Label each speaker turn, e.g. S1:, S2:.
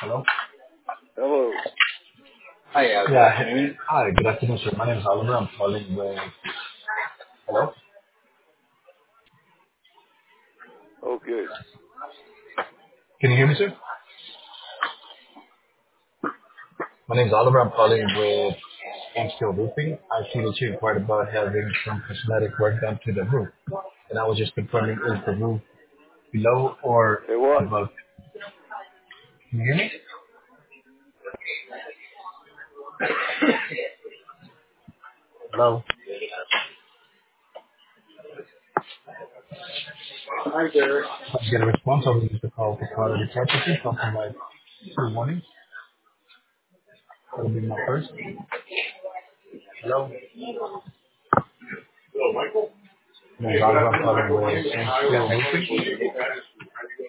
S1: Hello?
S2: Hello.
S1: Hi, yeah. Hi, good afternoon, sir. My name is Oliver. I'm calling with... Hello?
S2: Okay.
S1: Can you hear me, sir? My name is Oliver. I'm calling with Amstel Roofing. I see that you inquired about having some cosmetic work done to the roof. And I was just confirming, is the roof below or
S2: Hey, what?
S1: above? Can you hear me? Hello? Hi there. I get a response. I was just a call for quality purposes, something like 2 mornings. That'll be my first. Hello? My name is Oliver. I'm calling with Amstel Roofing.